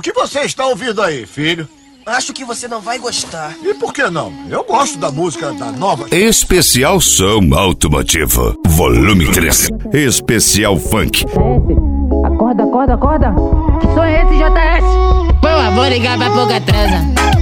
que você está ouvindo aí, filho? Acho que você não vai gostar. E por que não? Eu gosto da música da nova... Especial Som Automotivo, volume 3. Especial Funk. Acorda, acorda, acorda. Que som é esse, JS? Pô, vou ligar pra pouca transa.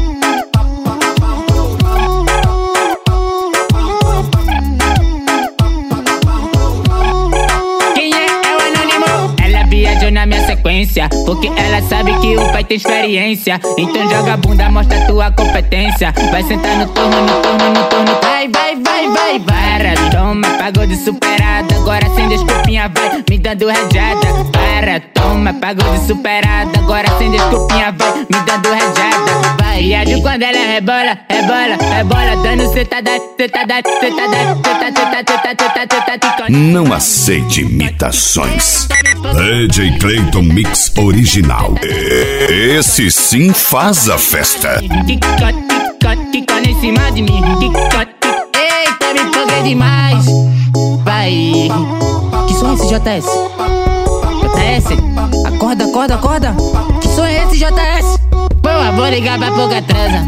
Na minha sequência, porque ela sabe que o pai tem experiência. Então joga a bunda, mostra tua competência. Vai sentar no turno, no turno, no turno. Vai, vai, vai, vai, para. Toma, pagou de superada. Agora sem desculpinha, vai me dando rajada. Para, toma, pagou de superada. Agora sem desculpinha, vai me dando rajada. Vai, e a quando ela rebola, rebola, rebola. Dando cetada, cetada, cetada, cetada, cetada, cetada. Não aceite imitações. DJ Clayton Mix Original. Esse sim faz a festa. Quica em cima de mim. Eita, me empolguei demais. Vai. Que som é esse, JS? JS? Acorda, acorda, acorda. Que som é esse, JS? Pô, vou ligar pra pouca transa.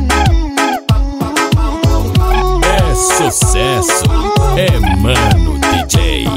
É sucesso. É Mano DJ.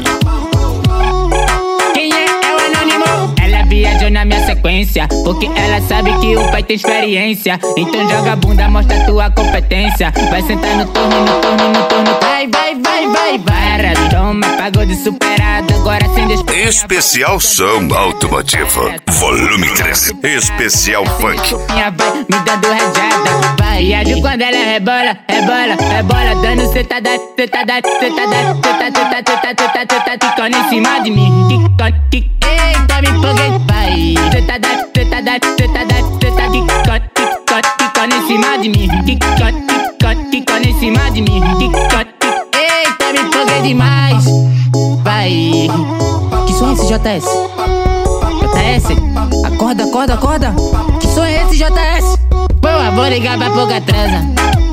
Viajou na minha sequência, porque ela sabe que o pai tem experiência. Então joga a bunda, mostra tua competência. Vai sentar no turno, no turno, no turno. Vai, vai, vai, vai, para. Toma, pagou de superada. Agora sem desculpa. Especial Som Automotivo, volume 3. Especial Funk. Vai me dando rajada. Vai, e a quando ela rebola, rebola, rebola. Dando cetada, cetada, cetada, cetada, cetada, cetada. Ficando em cima de mim. Eita, me empolguei. Vai, cetada, cetada, cetada, cetada. Ficando em cima de mim. Ficando em cima de mim. Eita, me empolguei demais. Vai. Que som é esse, JS? JS? Acorda, acorda, acorda. Que som é esse, JS? Pô, vou ligar pra pouca transa.